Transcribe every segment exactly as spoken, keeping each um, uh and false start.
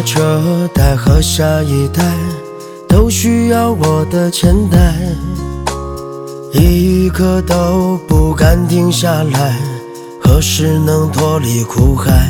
这代和下一代都需要我的钱袋，一刻都不敢停下来，何时能脱离苦海？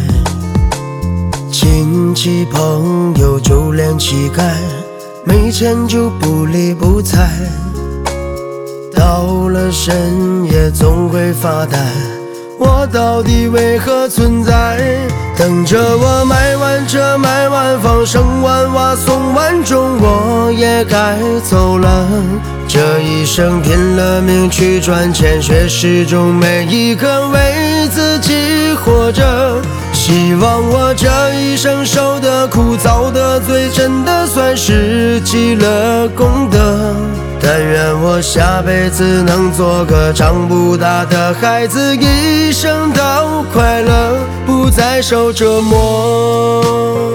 亲戚朋友就连乞丐，没钱就不理不睬，到了深夜总会发呆，我到底为何存在？等着我买完车买完房生完娃送完终，我也该走了。这一生拼了命去赚钱学识中，每一刻为自己活着，希望我这一生受的苦遭的罪真的算是积了功德。但愿我下辈子能做个长不大的孩子，一生都快乐，不再受折磨。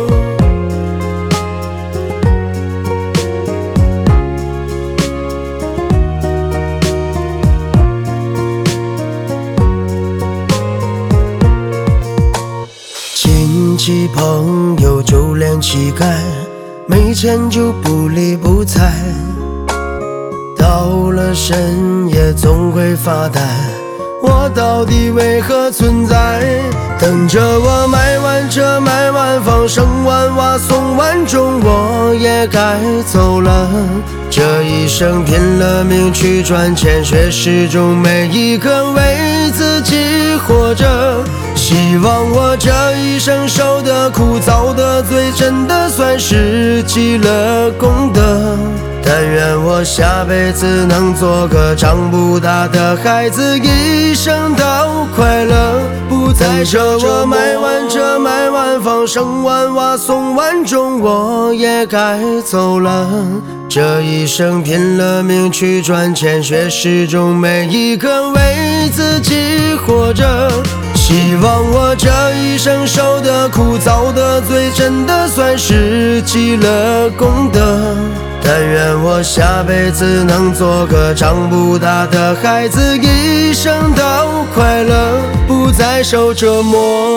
亲戚朋友就连乞丐，没钱就不理不睬，到了深夜总会发呆，我到底为何存在？等着我买完车买完房生完娃送完终，我也该走了。这一生拼了命去赚钱学识中，每一刻为自己活着，希望我这一生受的苦遭的罪真的算是积了功德。但愿我下辈子能做个长不大的孩子，一生都快乐，不再受折磨。我买完车买完房生完娃送完终，我也该走了。这一生拼了命去赚钱学识中，每一刻为自己活着，希望我这一生受的苦遭的罪真的算是积了功德。但愿我下辈子能做个长不大的孩子，一生都快乐，不再受折磨。